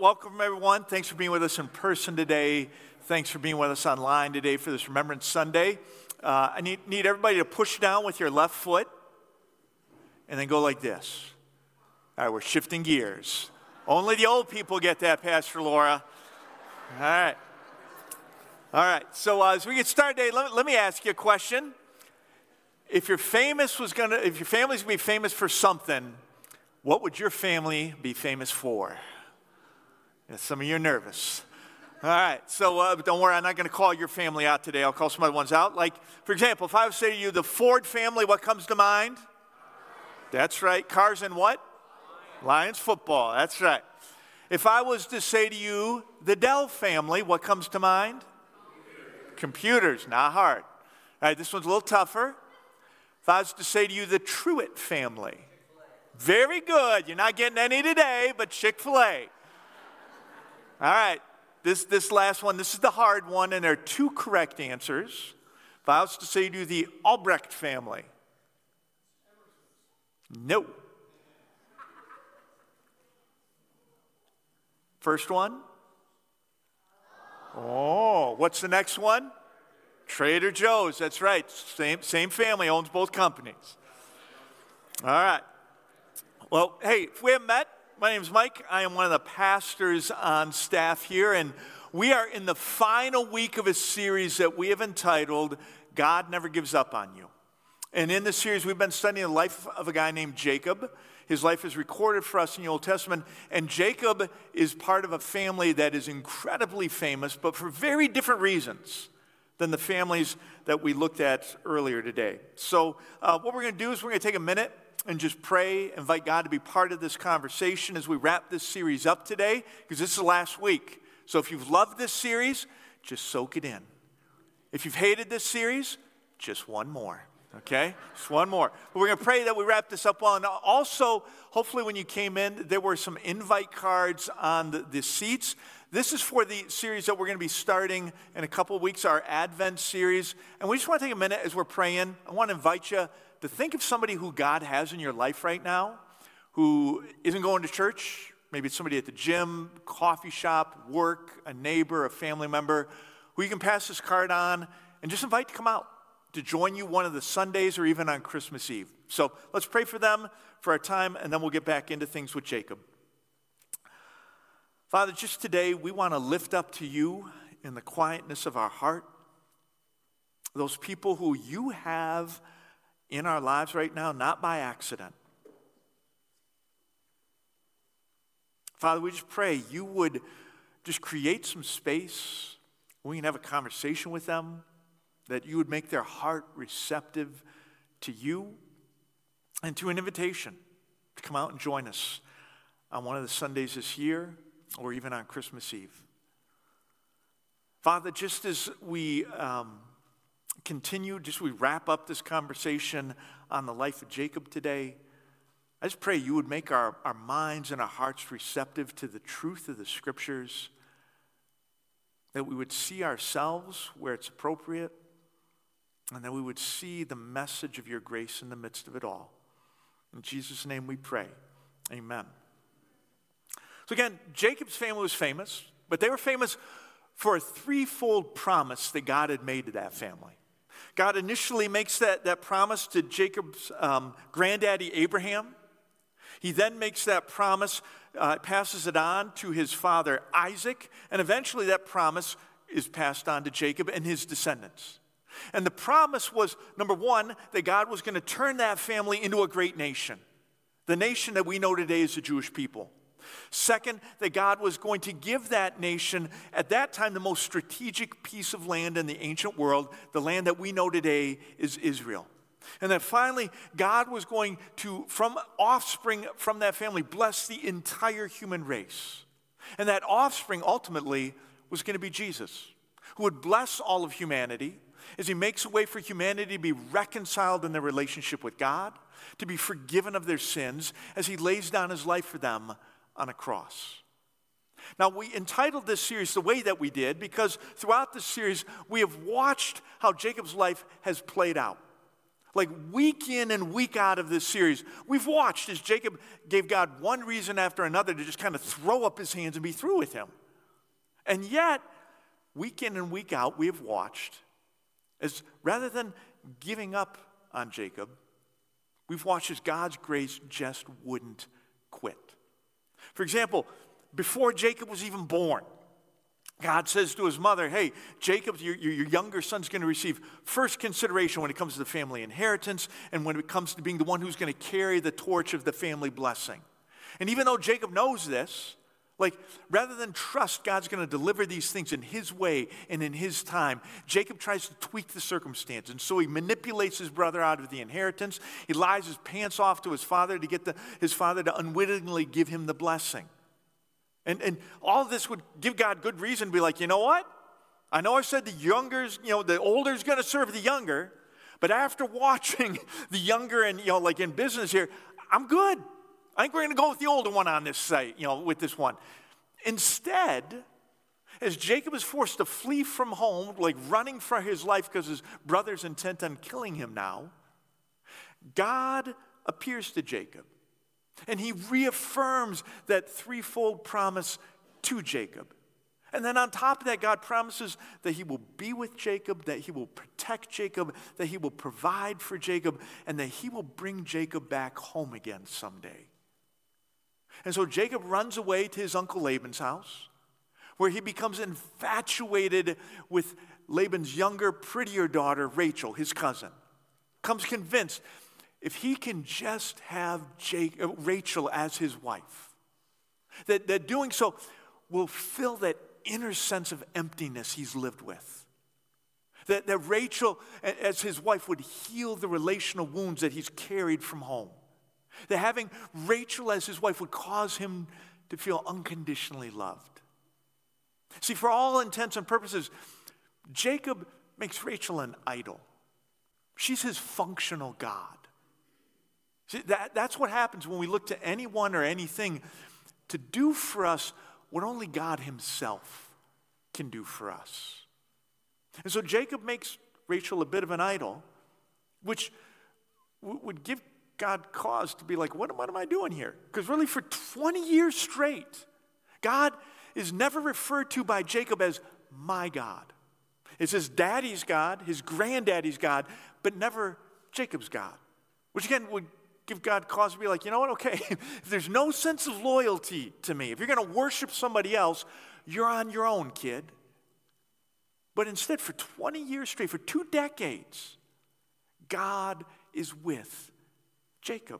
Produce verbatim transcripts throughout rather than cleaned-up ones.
welcome everyone. Thanks for being with us in person today. Thanks for being with us online today for this Remembrance Sunday. Uh, I need, need everybody to push down with your left foot and then go like this. All right, we're shifting gears. Only the old people get that, Pastor Laura. All right. All right, so uh, as we get started today, let, let me ask you a question. If your famous was gonna, if your family's gonna be famous for something, what would your family be famous for? Yeah, some of you are nervous. All right, so uh, don't worry, I'm not going to call your family out today. I'll call some other ones out. Like, for example, if I would say to you, the Ford family, what comes to mind? That's right. Cars and what? Lions football. That's right. If I was to say to you, the Dell family, what comes to mind? Computers. Computers, not hard. All right, this one's a little tougher. If I was to say to you, the Truitt family. Very good. You're not getting any today, but Chick-fil-A. All right, this, this last one, this is the hard one, and there are two correct answers. If I was to say to you, the Albrecht family. No. First one? Oh, what's the next one? Trader Joe's, that's right. Same, same family, owns both companies. All right. Well, hey, if we haven't met, my name is Mike. I am one of the pastors on staff here, and we are in the final week of a series that we have entitled, God Never Gives Up on You. And in this series, we've been studying the life of a guy named Jacob. His life is recorded for us in the Old Testament, and Jacob is part of a family that is incredibly famous, but for very different reasons than the families that we looked at earlier today. So uh, what we're going to do is we're going to take a minute and just pray, invite God to be part of this conversation as we wrap this series up today, because this is the last week. So if you've loved this series, just soak it in. If you've hated this series, just one more, okay? Just one more. But we're going to pray that we wrap this up well. And also, hopefully when you came in, there were some invite cards on the, the seats. This is for the series that we're going to be starting in a couple of weeks, our Advent series. And we just want to take a minute as we're praying. I want to invite you to think of somebody who God has in your life right now who isn't going to church. Maybe it's somebody at the gym, coffee shop, work, a neighbor, a family member, who you can pass this card on and just invite to come out to join you one of the Sundays or even on Christmas Eve. So let's pray for them for our time, and then we'll get back into things with Jacob. Father, just today we want to lift up to you in the quietness of our heart those people who you have in our lives right now, not by accident. Father, we just pray you would just create some space. We can have a conversation with them, that you would make their heart receptive to you and to an invitation to come out and join us on one of the Sundays this year or even on Christmas Eve. Father, just as we um, continue, just we wrap up this conversation on the life of Jacob today, I just pray you would make our, our minds and our hearts receptive to the truth of the Scriptures, that we would see ourselves where it's appropriate, and that we would see the message of your grace in the midst of it all. In Jesus' name we pray. Amen. So again, Jacob's family was famous, but they were famous for a threefold promise that God had made to that family. God initially makes that, that promise to Jacob's um, granddaddy Abraham. He then makes that promise, uh, passes it on to his father Isaac, and eventually that promise is passed on to Jacob and his descendants. And the promise was, number one, that God was going to turn that family into a great nation, the nation that we know today as the Jewish people. Second, that God was going to give that nation, at that time, the most strategic piece of land in the ancient world, the land that we know today is Israel. And that finally, God was going to, from offspring from that family, bless the entire human race. And that offspring ultimately was going to be Jesus, who would bless all of humanity as he makes a way for humanity to be reconciled in their relationship with God, to be forgiven of their sins, as he lays down his life for them on a cross. Now, we entitled this series the way that we did because throughout this series, we have watched how Jacob's life has played out. Like week in and week out of this series, we've watched as Jacob gave God one reason after another to just kind of throw up his hands and be through with him. And yet, week in and week out, we have watched as rather than giving up on Jacob, we've watched as God's grace just wouldn't quit. For example, before Jacob was even born, God says to his mother, hey, Jacob, your, your younger son's going to receive first consideration when it comes to the family inheritance and when it comes to being the one who's going to carry the torch of the family blessing. And even though Jacob knows this, like rather than trust God's going to deliver these things in his way and in his time, Jacob tries to tweak the circumstance. And so he manipulates his brother out of the inheritance. He lies his pants off to his father to get the, his father to unwittingly give him the blessing. And, and all of this would give God good reason to be like, you know what? I know I said the younger's, you know, the older's going to serve the younger, but after watching the younger and, you know, like in business here, I'm good. I think we're going to go with the older one on this site, you know, with this one. Instead, as Jacob is forced to flee from home, like running for his life because his brother's intent on killing him now, God appears to Jacob. And he reaffirms that threefold promise to Jacob. And then on top of that, God promises that he will be with Jacob, that he will protect Jacob, that he will provide for Jacob, and that he will bring Jacob back home again someday. And so Jacob runs away to his uncle Laban's house, where he becomes infatuated with Laban's younger, prettier daughter, Rachel, his cousin. Comes convinced if he can just have Jake, uh, Rachel as his wife, that, that doing so will fill that inner sense of emptiness he's lived with. That, that Rachel, as his wife, would heal the relational wounds that he's carried from home. That having Rachel as his wife would cause him to feel unconditionally loved. See, for all intents and purposes, Jacob makes Rachel an idol. She's his functional God. See, that, that's what happens when we look to anyone or anything to do for us what only God himself can do for us. And so Jacob makes Rachel a bit of an idol, which w- would give God cause to be like, what, what am I doing here? Because really for twenty years straight, God is never referred to by Jacob as my God. It's his daddy's God, his granddaddy's God, but never Jacob's God. Which again would give God cause to be like, you know what, okay, if there's no sense of loyalty to me, if you're going to worship somebody else, you're on your own, kid. But instead, for twenty years straight, for two decades, God is with Jacob.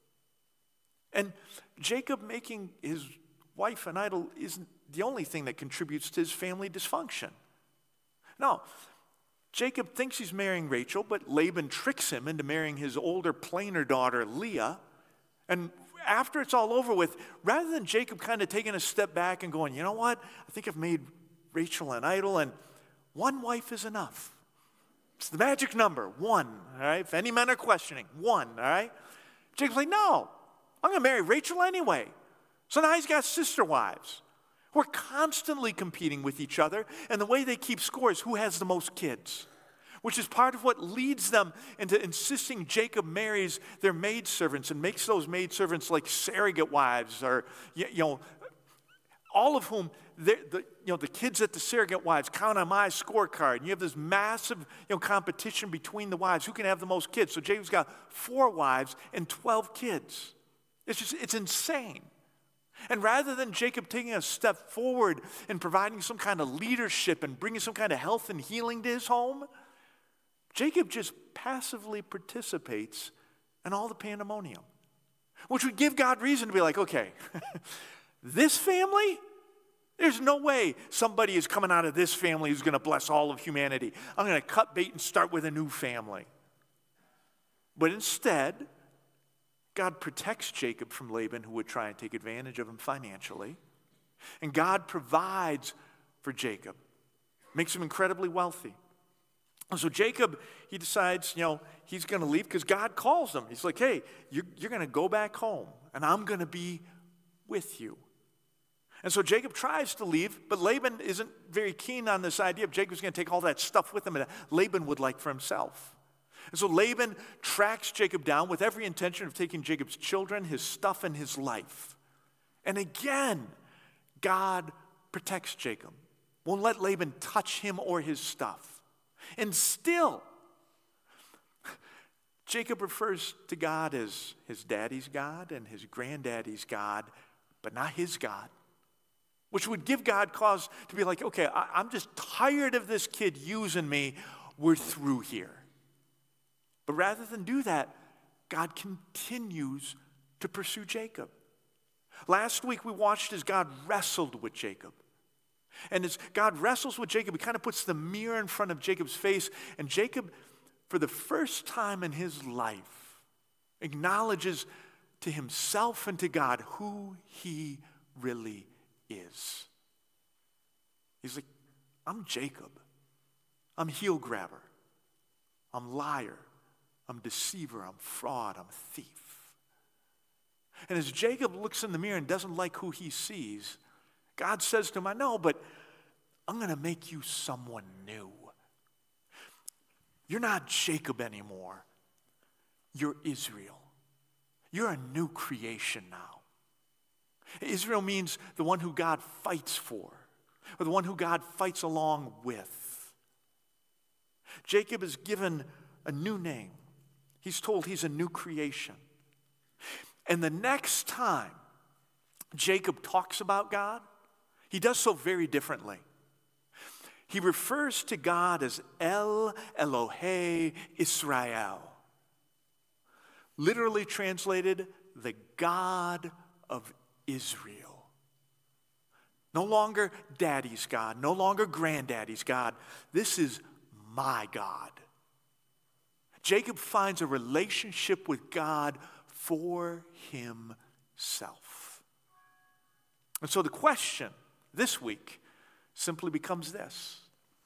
And Jacob making his wife an idol isn't the only thing that contributes to his family dysfunction. No, Jacob thinks he's marrying Rachel, but Laban tricks him into marrying his older, plainer daughter, Leah. And after it's all over with, rather than Jacob kind of taking a step back and going, you know what, I think I've made Rachel an idol, and one wife is enough. It's the magic number, one, all right? If any men are questioning, one, all right? Jacob's like, no, I'm going to marry Rachel anyway. So now he's got sister wives. We're constantly competing with each other, and the way they keep score is who has the most kids, which is part of what leads them into insisting Jacob marries their maidservants and makes those maidservants like surrogate wives, or, you know, all of whom, the, you know, the kids at the surrogate wives count on my scorecard, and you have this massive, you know, competition between the wives. Who can have the most kids? So Jacob's got four wives and twelve kids. It's just, it's insane. And rather than Jacob taking a step forward and providing some kind of leadership and bringing some kind of health and healing to his home, Jacob just passively participates in all the pandemonium, which would give God reason to be like, okay, this family, there's no way somebody is coming out of this family who's going to bless all of humanity. I'm going to cut bait and start with a new family. But instead, God protects Jacob from Laban, who would try and take advantage of him financially. And God provides for Jacob, makes him incredibly wealthy. And so Jacob, he decides, you know, he's going to leave because God calls him. He's like, hey, you're, you're going to go back home, and I'm going to be with you. And so Jacob tries to leave, but Laban isn't very keen on this idea of Jacob's going to take all that stuff with him that Laban would like for himself. And so Laban tracks Jacob down with every intention of taking Jacob's children, his stuff, and his life. And again, God protects Jacob. Won't let Laban touch him or his stuff. And still, Jacob refers to God as his daddy's God and his granddaddy's God, but not his God. Which would give God cause to be like, okay, I, I'm just tired of this kid using me. We're through here. But rather than do that, God continues to pursue Jacob. Last week we watched as God wrestled with Jacob. And as God wrestles with Jacob, he kind of puts the mirror in front of Jacob's face. And Jacob, for the first time in his life, acknowledges to himself and to God who he really is. He's like, I'm Jacob. I'm heel grabber. I'm liar. I'm deceiver. I'm fraud. I'm thief. And as Jacob looks in the mirror and doesn't like who he sees, God says to him, I know, but I'm going to make you someone new. You're not Jacob anymore. You're Israel. You're a new creation now. Israel means the one who God fights for, or the one who God fights along with. Jacob is given a new name. He's told he's a new creation. And the next time Jacob talks about God, he does so very differently. He refers to God as El Elohe Israel. Literally translated, the God of Israel. No longer daddy's God, no longer granddaddy's God. This is my God. Jacob finds a relationship with God for himself. And so the question this week simply becomes this.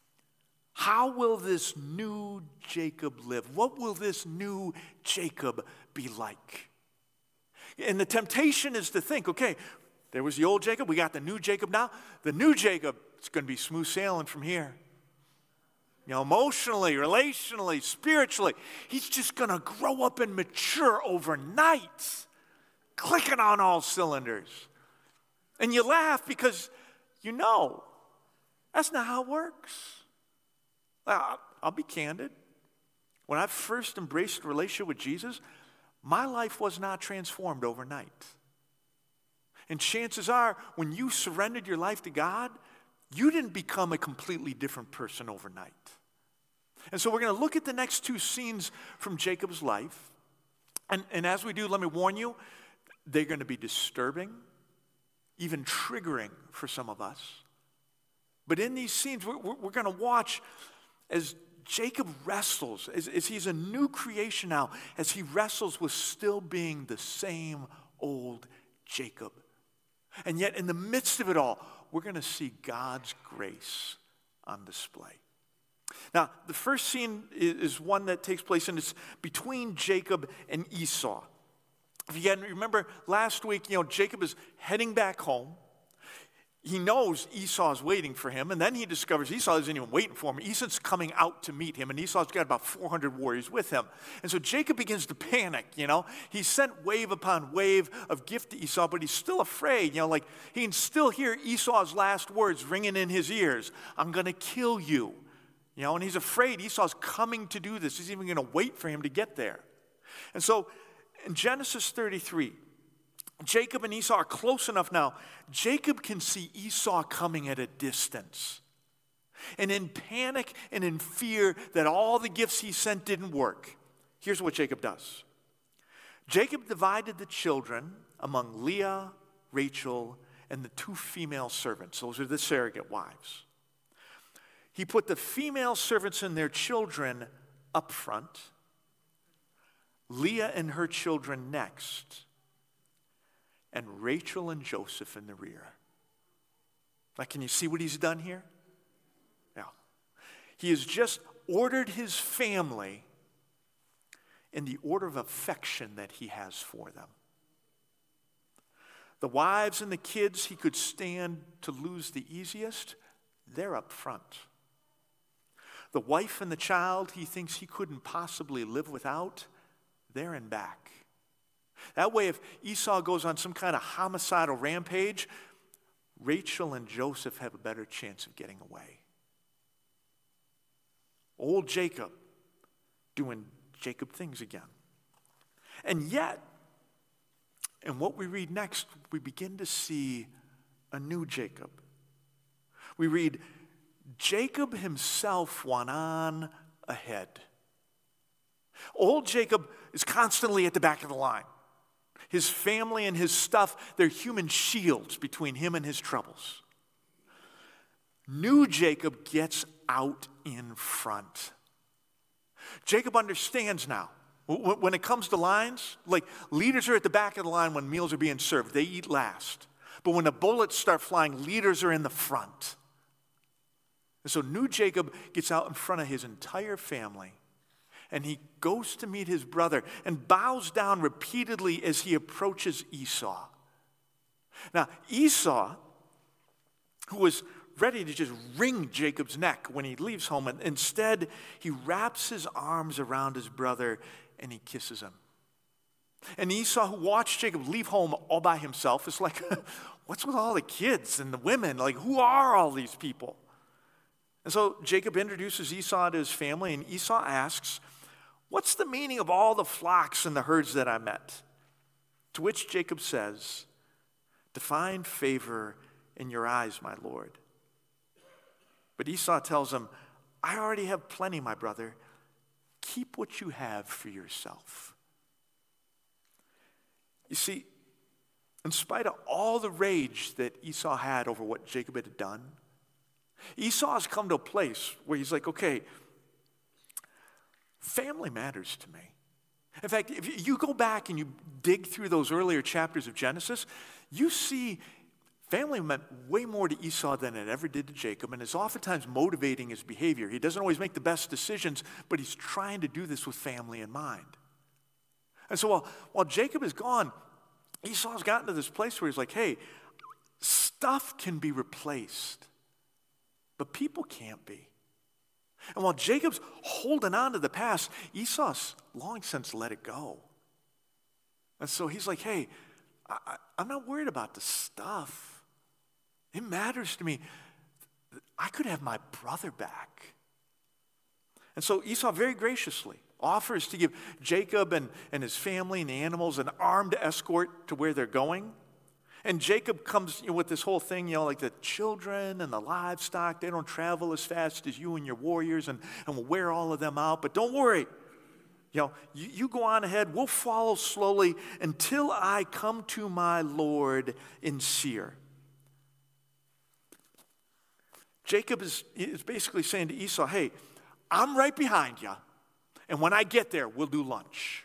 How will this new Jacob live? What will this new Jacob be like? And the temptation is to think, okay, there was the old Jacob, we got the new Jacob now. The new Jacob, it's going to be smooth sailing from here. You know, emotionally, relationally, spiritually. He's just going to grow up and mature overnight, clicking on all cylinders. And you laugh because you know that's not how it works. I'll, I'll be candid. When I first embraced a relationship with Jesus, my life was not transformed overnight. And chances are, when you surrendered your life to God, you didn't become a completely different person overnight. And so we're going to look at the next two scenes from Jacob's life. And, and as we do, let me warn you, they're going to be disturbing, even triggering for some of us. But in these scenes, we're, we're going to watch as Jacob wrestles, as, as he's a new creation now, as he wrestles with still being the same old Jacob. And yet in the midst of it all, we're going to see God's grace on display. Now, the first scene is one that takes place, and it's between Jacob and Esau. If you can remember last week, you know, Jacob is heading back home. He knows Esau is waiting for him, and then he discovers Esau isn't even waiting for him. Esau's coming out to meet him, and Esau's got about four hundred warriors with him. And so Jacob begins to panic, you know. He sent wave upon wave of gift to Esau, but he's still afraid, you know, like he can still hear Esau's last words ringing in his ears. I'm going to kill you, you know, and he's afraid Esau's coming to do this. He's even going to wait for him to get there. And so in Genesis thirty-three, Jacob and Esau are close enough now. Jacob can see Esau coming at a distance. And in panic and in fear that all the gifts he sent didn't work, here's what Jacob does. Jacob divided the children among Leah, Rachel, and the two female servants. Those are the surrogate wives. He put the female servants and their children up front, Leah and her children next, and Rachel and Joseph in the rear. Now, can you see what he's done here? Yeah. He has just ordered his family in the order of affection that he has for them. The wives and the kids he could stand to lose the easiest, they're up front. The wife and the child he thinks he couldn't possibly live without, they're in back. That way, if Esau goes on some kind of homicidal rampage, Rachel and Joseph have a better chance of getting away. Old Jacob doing Jacob things again. And yet, in what we read next, we begin to see a new Jacob. We read, Jacob himself went on ahead. Old Jacob is constantly at the back of the line. His family and his stuff, they're human shields between him and his troubles. New Jacob gets out in front. Jacob understands now. When it comes to lines, like leaders are at the back of the line when meals are being served. They eat last. But when the bullets start flying, leaders are in the front. And so new Jacob gets out in front of his entire family. And he goes to meet his brother and bows down repeatedly as he approaches Esau. Now, Esau, who was ready to just wring Jacob's neck when he leaves home, and instead he wraps his arms around his brother and he kisses him. And Esau, who watched Jacob leave home all by himself, is like, what's with all the kids and the women? Like, who are all these people? And so Jacob introduces Esau to his family, and Esau asks, what's the meaning of all the flocks and the herds that I met? To which Jacob says, to find favor in your eyes, my Lord. But Esau tells him, I already have plenty, my brother. Keep what you have for yourself. You see, in spite of all the rage that Esau had over what Jacob had done, Esau has come to a place where he's like, okay, family matters to me. In fact, if you go back and you dig through those earlier chapters of Genesis, you see family meant way more to Esau than it ever did to Jacob, and is oftentimes motivating his behavior. He doesn't always make the best decisions, but he's trying to do this with family in mind. And so while, while Jacob is gone, Esau's gotten to this place where he's like, hey, stuff can be replaced, but people can't be. And while Jacob's holding on to the past, Esau's long since let it go. And so he's like, hey, I, I'm not worried about the stuff. It matters to me. I could have my brother back. And so Esau very graciously offers to give Jacob and, and his family and the animals an armed escort to where they're going. And Jacob comes you know, with this whole thing, you know, like the children and the livestock, they don't travel as fast as you and your warriors, and, and we'll wear all of them out. But don't worry. You know, you, you go on ahead. We'll follow slowly until I come to my Lord in Seir. Jacob is, is basically saying to Esau, hey, I'm right behind you. And when I get there, we'll do lunch.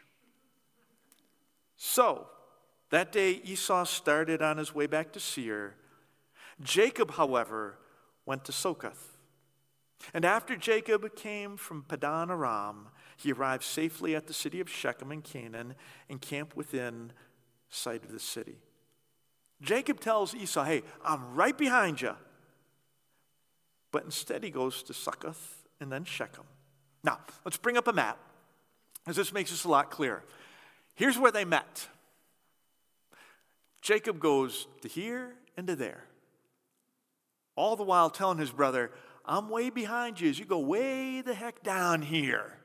So, that day Esau started on his way back to Seir. Jacob, however, went to Succoth. And after Jacob came from Padan Aram, he arrived safely at the city of Shechem in Canaan and camped within sight of the city. Jacob tells Esau, hey, I'm right behind you. But instead he goes to Succoth and then Shechem. Now, let's bring up a map, because this makes this a lot clearer. Here's where they met. Jacob goes to here and to there, all the while telling his brother, I'm way behind you as you go way the heck down here.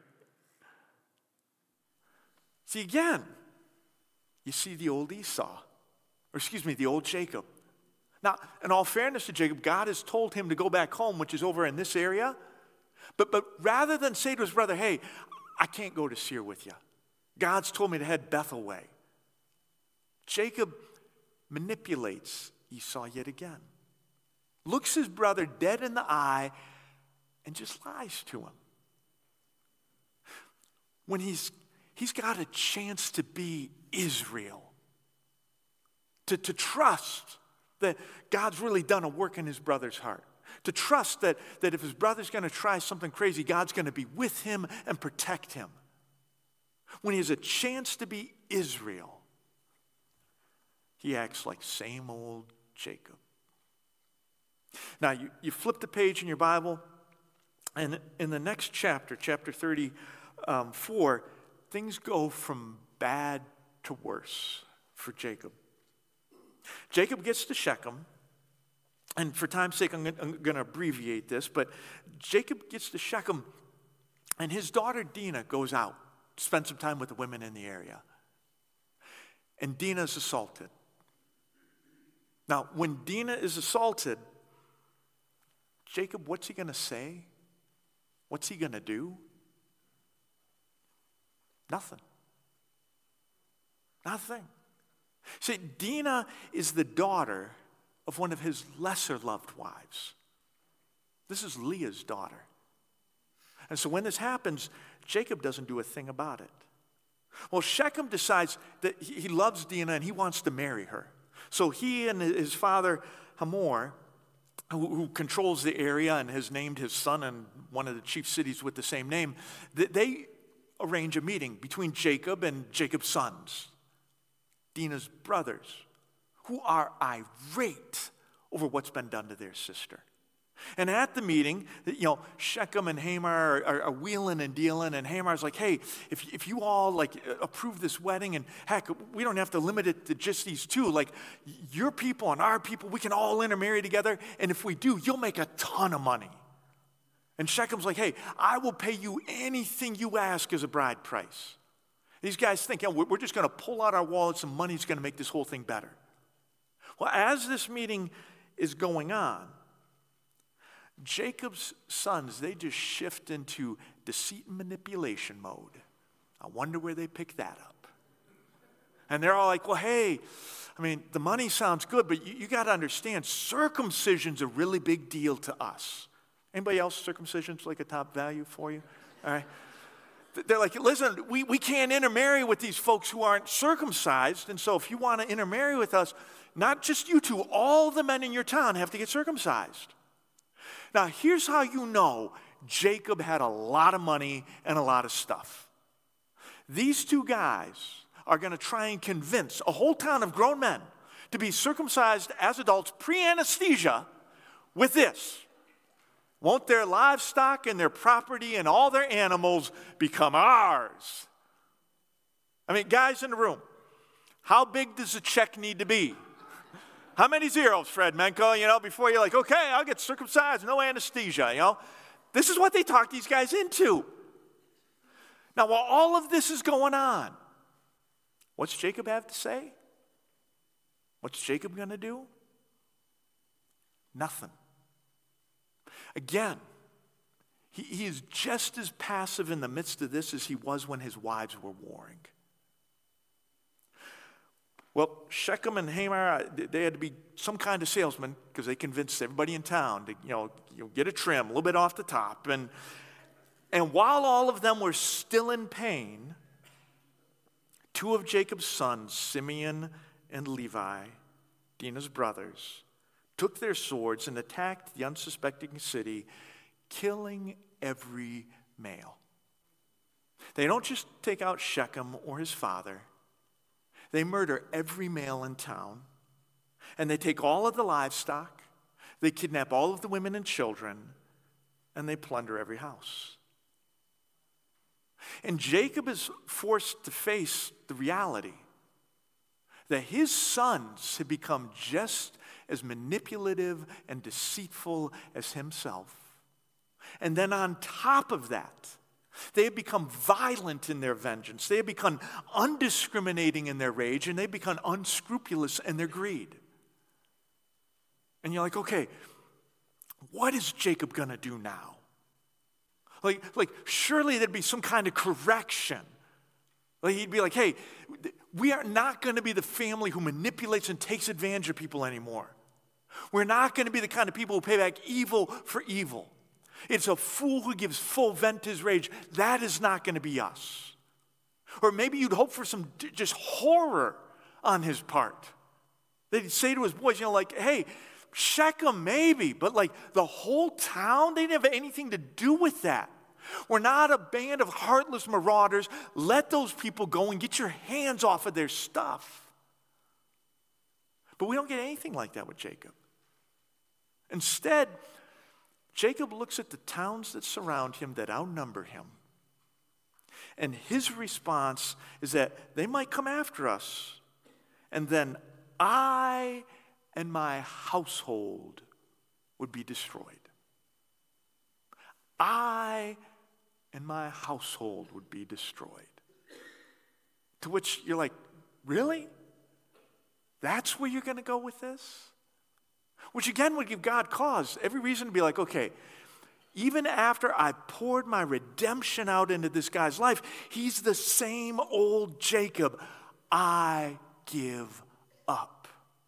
See, again, you see the old Esau, or excuse me, the old Jacob. Now, in all fairness to Jacob, God has told him to go back home, which is over in this area. But, but rather than say to his brother, hey, I can't go to Seir with you. God's told me to head Bethel way. Jacob manipulates Esau yet again. Looks his brother dead in the eye and just lies to him. When he's, he's got a chance to be Israel. To, to trust that God's really done a work in his brother's heart. To trust that, that if his brother's going to try something crazy, God's going to be with him and protect him. When he has a chance to be Israel, he acts like same old Jacob. Now, you, you flip the page in your Bible, And in the next chapter, chapter thirty-four, things go from bad to worse for Jacob. Jacob gets to Shechem, and for time's sake, I'm going to abbreviate this, but Jacob gets to Shechem, and his daughter Dinah goes out to spend some time with the women in the area. And Dinah is assaulted. Now, when Dinah is assaulted, Jacob, what's he going to say? What's he going to do? Nothing. Nothing. See, Dinah is the daughter of one of his lesser loved wives. This is Leah's daughter. And so when this happens, Jacob doesn't do a thing about it. Well, Shechem decides that he loves Dinah and he wants to marry her. So he and his father Hamor, who, who controls the area and has named his son in one of the chief cities with the same name, they arrange a meeting between Jacob and Jacob's sons, Dinah's brothers, who are irate over what's been done to their sister. And at the meeting, you know, Shechem and Hamor are, are, are wheeling and dealing, and Hamar's like, hey, if, if you all, like, approve this wedding, and heck, we don't have to limit it to just these two. Like, your people and our people, we can all intermarry together, and if we do, you'll make a ton of money. And Shechem's like, hey, I will pay you anything you ask as a bride price. These guys think, yeah, we're just going to pull out our wallets and money's going to make this whole thing better. Well, as this meeting is going on, Jacob's sons, they just shift into deceit and manipulation mode. I wonder where they pick that up. And they're all like, well, hey, I mean, the money sounds good, but you, you got to understand, circumcision's a really big deal to us. Anybody else circumcision's like a top value for you? All right. They're like, listen, we, we can't intermarry with these folks who aren't circumcised, and so if you want to intermarry with us, not just you two, all the men in your town have to get circumcised. Now, here's how you know Jacob had a lot of money and a lot of stuff. These two guys are going to try and convince a whole town of grown men to be circumcised as adults pre-anesthesia with this. Won't their livestock and their property and all their animals become ours? I mean, guys in the room, how big does the check need to be? How many zeros, Fred Menko, you know, before you're like, okay, I'll get circumcised, no anesthesia, you know? This is what they talk these guys into. Now, while all of this is going on, what's Jacob have to say? What's Jacob going to do? Nothing. Again, he, he is just as passive in the midst of this as he was when his wives were warring. Well, Shechem and Hamor, they had to be some kind of salesman because they convinced everybody in town to, you know, you know, get a trim, a little bit off the top. And, and while all of them were still in pain, two of Jacob's sons, Simeon and Levi, Dinah's brothers, took their swords and attacked the unsuspecting city, killing every male. They don't just take out Shechem or his father. They murder every male in town, and they take all of the livestock, they kidnap all of the women and children, and they plunder every house. And Jacob is forced to face the reality that his sons have become just as manipulative and deceitful as himself. And then on top of that, they have become violent in their vengeance. They have become undiscriminating in their rage, and they've become unscrupulous in their greed. And you're like, okay, what is Jacob going to do now? Like, like, surely there'd be some kind of correction. Like, he'd be like, hey, we are not going to be the family who manipulates and takes advantage of people anymore. We're not going to be the kind of people who pay back evil for evil. It's a fool who gives full vent to his rage. That is not going to be us. Or maybe you'd hope for some d- just horror on his part. They'd say to his boys, you know, like, hey, Shechem maybe, but like the whole town, they didn't have anything to do with that. We're not a band of heartless marauders. Let those people go and get your hands off of their stuff. But we don't get anything like that with Jacob. Instead, Jacob looks at the towns that surround him that outnumber him. And his response is that they might come after us, and then I and my household would be destroyed. I and my household would be destroyed. To which you're like, really? That's where you're going to go with this? Which again would give God cause, every reason to be like, okay, even after I poured my redemption out into this guy's life, he's the same old Jacob. I give up.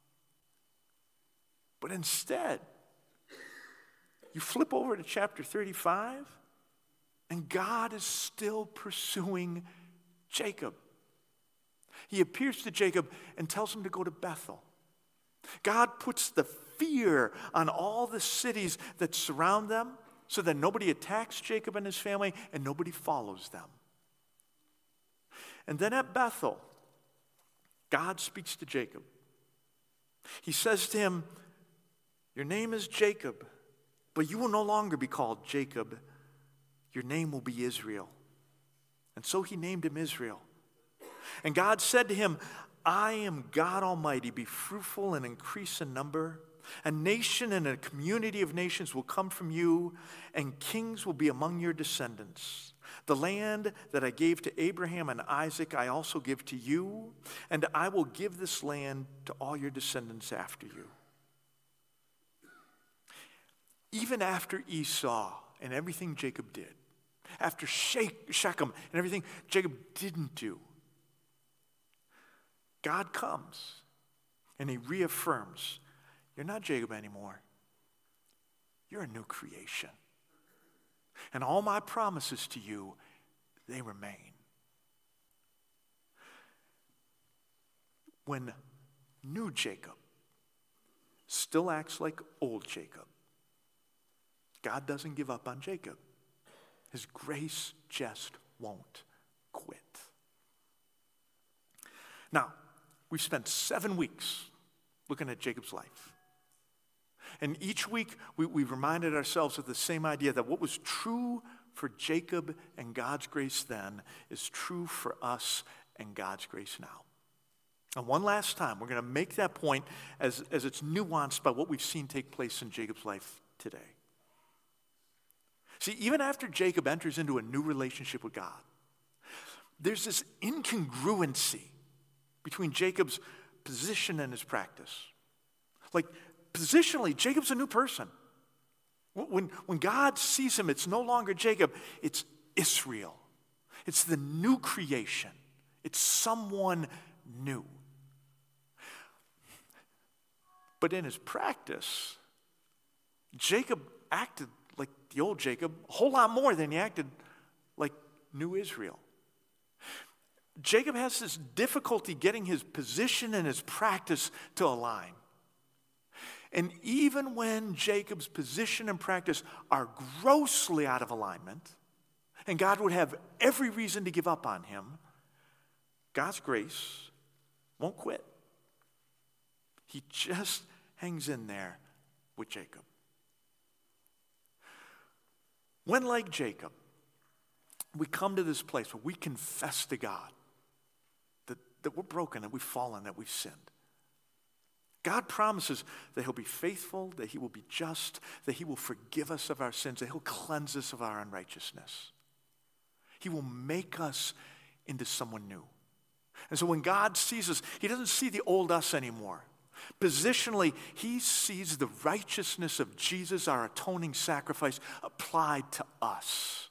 But instead, you flip over to chapter thirty-five, and God is still pursuing Jacob. He appears to Jacob and tells him to go to Bethel. God puts the fear on all the cities that surround them so that nobody attacks Jacob and his family and nobody follows them. And then at Bethel, God speaks to Jacob. He says to him, your name is Jacob, but you will no longer be called Jacob. Your name will be Israel. And so he named him Israel. And God said to him, I am God Almighty. Be fruitful and increase in number. A nation and a community of nations will come from you, and kings will be among your descendants. The land that I gave to Abraham and Isaac I also give to you, and I will give this land to all your descendants after you. Even after Esau and everything Jacob did, after Shechem and everything Jacob didn't do, God comes and he reaffirms, you're not Jacob anymore. You're a new creation. And all my promises to you, they remain. When new Jacob still acts like old Jacob, God doesn't give up on Jacob. His grace just won't quit. Now, we've spent seven weeks looking at Jacob's life. And each week, we, we've reminded ourselves of the same idea that what was true for Jacob and God's grace then is true for us and God's grace now. And one last time, we're going to make that point as, as it's nuanced by what we've seen take place in Jacob's life today. See, even after Jacob enters into a new relationship with God, there's this incongruency between Jacob's position and his practice. Like, positionally, Jacob's a new person. When, when God sees him, it's no longer Jacob, it's Israel. It's the new creation. It's someone new. But in his practice, Jacob acted like the old Jacob a whole lot more than he acted like new Israel. Jacob has this difficulty getting his position and his practice to align. And even when Jacob's position and practice are grossly out of alignment, and God would have every reason to give up on him, God's grace won't quit. He just hangs in there with Jacob. When, like Jacob, we come to this place where we confess to God that, that we're broken, that we've fallen, that we've sinned, God promises that he'll be faithful, that he will be just, that he will forgive us of our sins, that he'll cleanse us of our unrighteousness. He will make us into someone new. And so when God sees us, he doesn't see the old us anymore. Positionally, he sees the righteousness of Jesus, our atoning sacrifice, applied to us.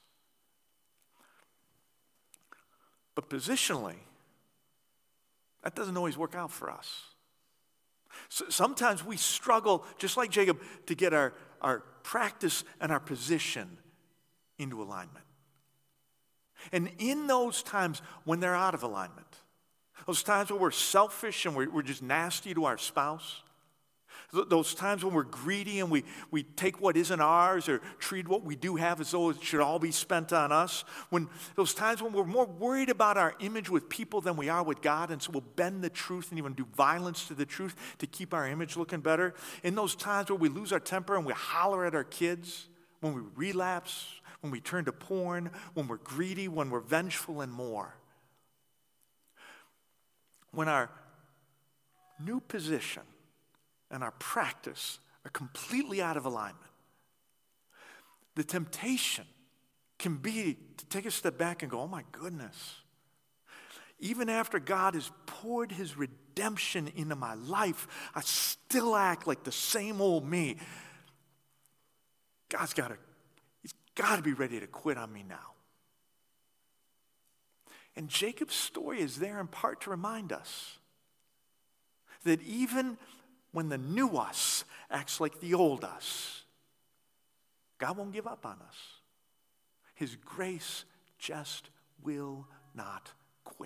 But positionally, that doesn't always work out for us. So sometimes we struggle, just like Jacob, to get our, our practice and our position into alignment. And in those times when they're out of alignment, those times when we're selfish and we're, we're just nasty to our spouse, those times when we're greedy and we, we take what isn't ours or treat what we do have as though it should all be spent on us, when those times when we're more worried about our image with people than we are with God, and so we'll bend the truth and even do violence to the truth to keep our image looking better, in those times where we lose our temper and we holler at our kids, when we relapse, when we turn to porn, when we're greedy, when we're vengeful, and more. When our new position and our practice are completely out of alignment, the temptation can be to take a step back and go, oh my goodness. Even after God has poured his redemption into my life, I still act like the same old me. God's got to, he's got to be ready to quit on me now. And Jacob's story is there in part to remind us that even when the new us acts like the old us, God won't give up on us. His grace just will not quit.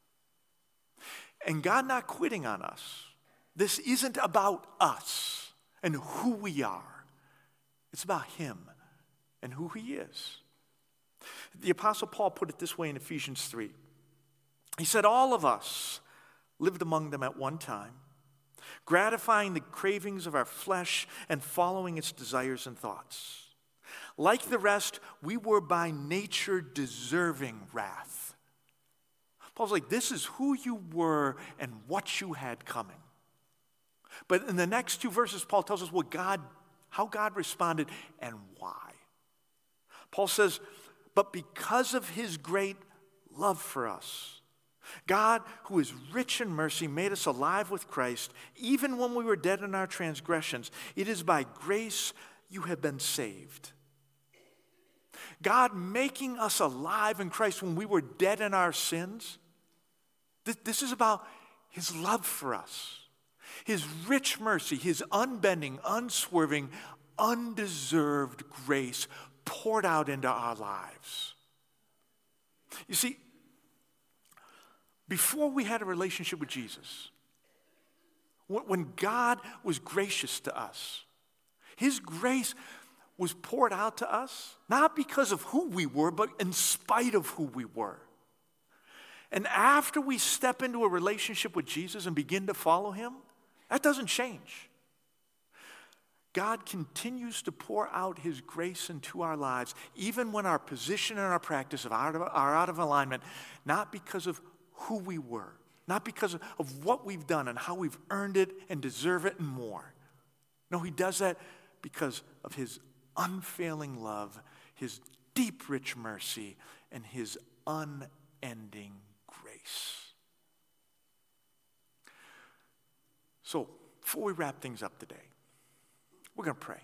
And God not quitting on us, this isn't about us and who we are. It's about him and who he is. The Apostle Paul put it this way in Ephesians three. He said, all of us lived among them at one time, gratifying the cravings of our flesh and following its desires and thoughts. Like the rest, we were by nature deserving wrath. Paul's like, this is who you were and what you had coming. But in the next two verses, Paul tells us what God, how God responded and why. Paul says, but because of his great love for us, God, who is rich in mercy, made us alive with Christ, even when we were dead in our transgressions. It is by grace you have been saved. God making us alive in Christ when we were dead in our sins. This is about his love for us, his rich mercy, his unbending, unswerving, undeserved grace poured out into our lives. You see, before we had a relationship with Jesus, when God was gracious to us, his grace was poured out to us, not because of who we were, but in spite of who we were. And after we step into a relationship with Jesus and begin to follow him, that doesn't change. God continues to pour out his grace into our lives, even when our position and our practice are out of, are out of alignment, not because of who we were, not because of, of what we've done and how we've earned it and deserve it and more. No, he does that because of his unfailing love, his deep, rich mercy, and his unending grace. So, before we wrap things up today, we're going to pray.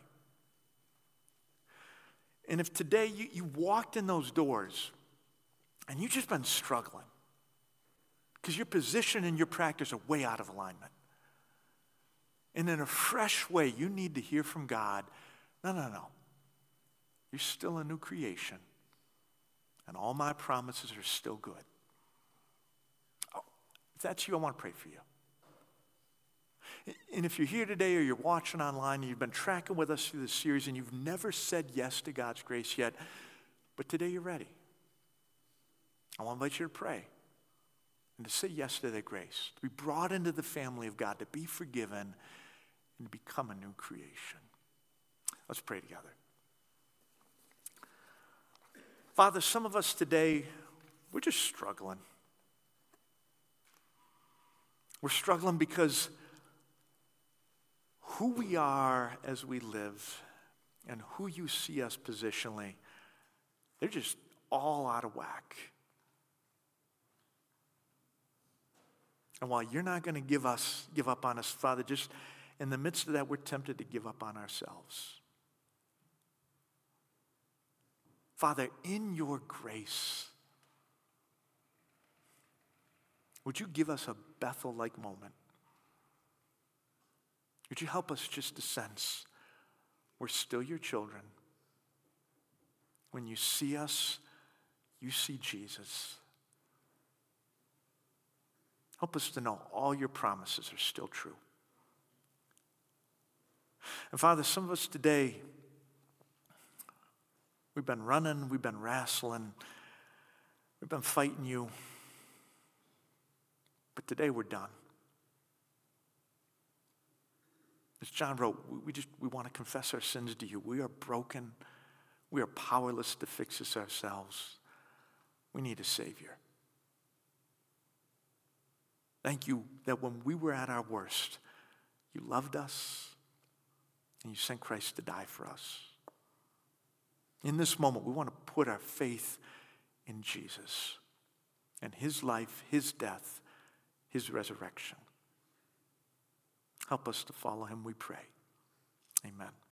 And if today you, you walked in those doors and you've just been struggling because your position and your practice are way out of alignment, and in a fresh way you need to hear from God, no, no, no. You're still a new creation, and all my promises are still good. Oh, if that's you, I want to pray for you. And if you're here today or you're watching online and you've been tracking with us through this series and you've never said yes to God's grace yet, but today you're ready, I want to invite you to pray and to say yes to that grace, to be brought into the family of God, to be forgiven, and to become a new creation. Let's pray together. Father, some of us today, we're just struggling. We're struggling because who we are as we live and who you see us positionally, they're just all out of whack. And while you're not going to give us, give up on us, Father, just in the midst of that, we're tempted to give up on ourselves. Father, in your grace, would you give us a Bethel-like moment? Would you help us just to sense we're still your children? When you see us, you see Jesus. Help us to know all your promises are still true. And Father, some of us today, we've been running, we've been wrestling, we've been fighting you, but today we're done. As John wrote, we just we want to confess our sins to you. We are broken. We are powerless to fix this ourselves. We need a Savior. Thank you that when we were at our worst, you loved us and you sent Christ to die for us. In this moment, we want to put our faith in Jesus and his life, his death, his resurrection. Help us to follow him, we pray. Amen.